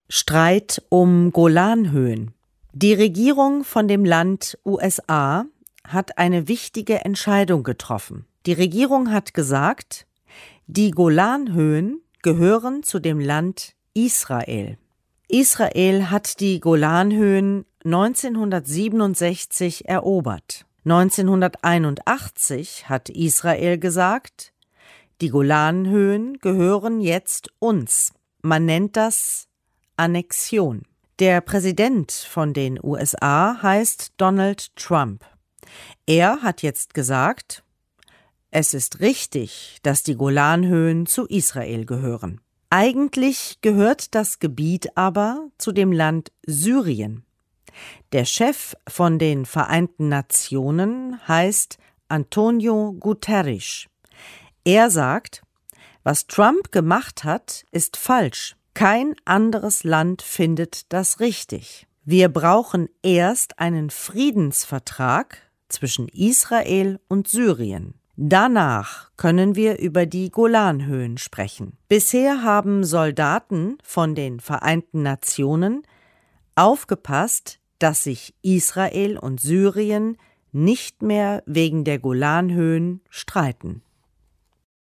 Streit um Golanhöhen. Die Regierung von dem Land USA hat eine wichtige Entscheidung getroffen. Die Regierung hat gesagt, die Golanhöhen gehören zu dem Land Israel. Israel hat die Golanhöhen 1967 erobert. 1981 hat Israel gesagt, die Golanhöhen gehören jetzt uns. Man nennt das Annexion. Der Präsident von den USA heißt Donald Trump. Er hat jetzt gesagt, es ist richtig, dass die Golanhöhen zu Israel gehören. Eigentlich gehört das Gebiet aber zu dem Land Syrien. Der Chef von den Vereinten Nationen heißt Antonio Guterres. Er sagt, was Trump gemacht hat, ist falsch. Kein anderes Land findet das richtig. Wir brauchen erst einen Friedensvertrag zwischen Israel und Syrien. Danach können wir über die Golanhöhen sprechen. Bisher haben Soldaten von den Vereinten Nationen aufgepasst, dass sich Israel und Syrien nicht mehr wegen der Golanhöhen streiten.